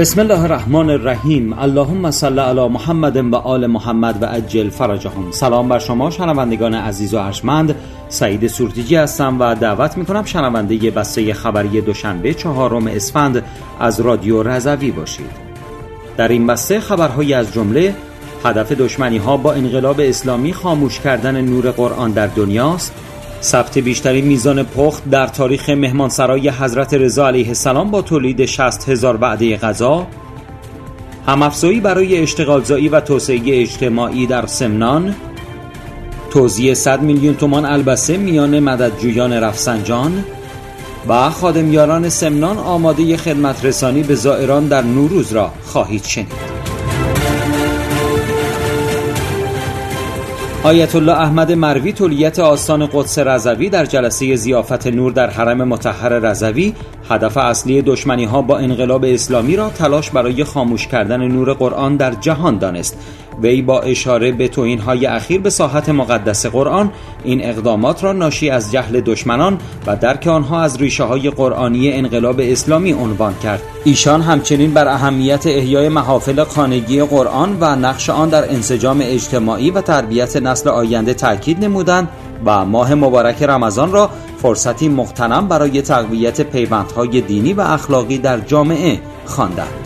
بسم الله الرحمن الرحیم. اللهم صل علی محمد و آل محمد و عجل فرجهم. سلام بر شما شنوندگان عزیز و ارجمند. سعید سورتیجی هستم و دعوت میکنم شنونده بسته خبری دوشنبه 4 اسفند از رادیو رضوی باشید. در این بسته خبرهایی از جمله: هدف دشمنی‌ها با انقلاب اسلامی خاموش کردن نور قرآن در دنیاست. ثبت بیشترین میزان پخت در تاریخ مهمانسرای حضرت رضا علیه السلام با تولید 60,000 وعده غذا. هم‌افزایی برای اشتغالزایی و توسعه اجتماعی در سمنان. توزیع 100 میلیون تومان البسه میان مددجویان رفسنجان. و خادمیاران سمنان آماده خدمت رسانی به زائران در نوروز را خواهید شنید. آیت الله احمد مروی تولیت آستان قدس رضوی در جلسه ضیافت نور در حرم مطهر رضوی هدف اصلی دشمنی‌ها با انقلاب اسلامی را تلاش برای خاموش کردن نور قرآن در جهان دانست. وی با اشاره به توهین‌های اخیر به ساحت مقدس قرآن این اقدامات را ناشی از جهل دشمنان و درک آنها از ریشه‌های قرآنی انقلاب اسلامی عنوان کرد. ایشان همچنین بر اهمیت احیای محافل خانگی قرآن و نقش آن در انسجام اجتماعی و تربیت نسل آینده تاکید نمودند و ماه مبارک رمضان را فرصتی مغتنم برای تقویت پیوندهای دینی و اخلاقی در جامعه خواندند.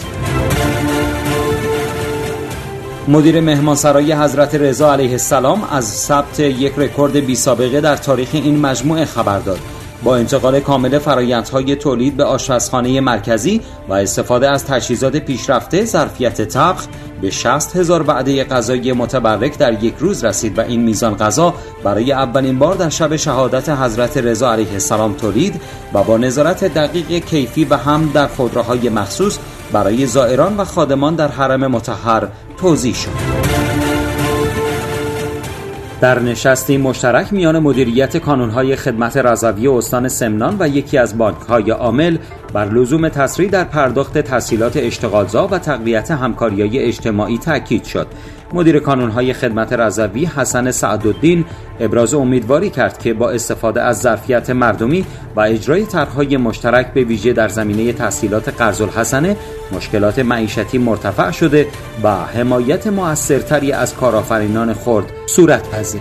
مدیر مهمانسرای حضرت رضا علیه السلام از ثبت یک رکورد بی‌سابقه در تاریخ این مجموعه خبر داد. با انتقال کامل فرآیندهای تولید به آشپزخانه مرکزی و استفاده از تجهیزات پیشرفته، ظرفیت طبخ به 60,000 وعده غذای متبرک در یک روز رسید و این میزان غذا برای اولین بار در شب شهادت حضرت رضا علیه السلام تولید و با نظارت دقیق کیفی و هم در خودروهای مخصوص برای زائران و خادمان در حرم مطهر توزیع شد. در نشستی مشترک میان مدیریت کانونهای خدمت رضوی استان سمنان و یکی از بانک‌های عامل بر لزوم تسریع در پرداخت تسهیلات اشتغالزا و تقویت همکاری‌های اجتماعی تاکید شد. مدیر کانونهای خدمت رضوی حسن سعدالدین ابراز امیدواری کرد که با استفاده از ظرفیت مردمی و اجرای طرح‌های مشترک به ویژه در زمینه تسهیلات قرض الحسنه مشکلات معیشتی مرتفع شده و حمایت مؤثرتری از کارآفرینان خرد صورت پذیرد.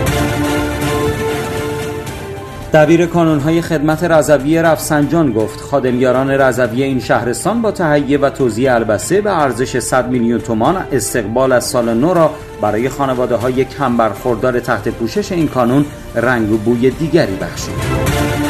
دبیر کانونهای خدمت رضوی رفسنجان گفت خادمیاران رضوی این شهرستان با تهیه و توزیع البسه به ارزش 100 میلیون تومان استقبال از سال نو را برای خانواده‌های کم برخوردار تحت پوشش این کانون رنگ و بوی دیگری بخشید.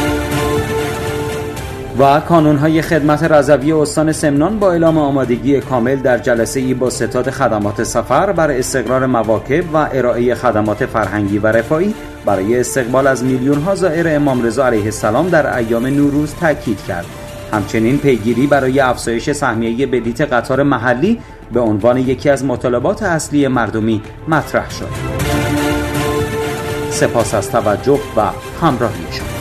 و کانونهای خدمت رضوی استان سمنان با اعلام آمادگی کامل در جلسه‌ای با ستاد خدمات سفر بر استقرار مواکب و ارائه خدمات فرهنگی و رفاهی برای استقبال از میلیون‌ها زائر امام رضا علیه السلام در ایام نوروز تاکید کرد. همچنین پیگیری برای افزایش سهمیه بلیت قطار محلی به عنوان یکی از مطالبات اصلی مردمی مطرح شد. سپاس از توجه و همراهی شما.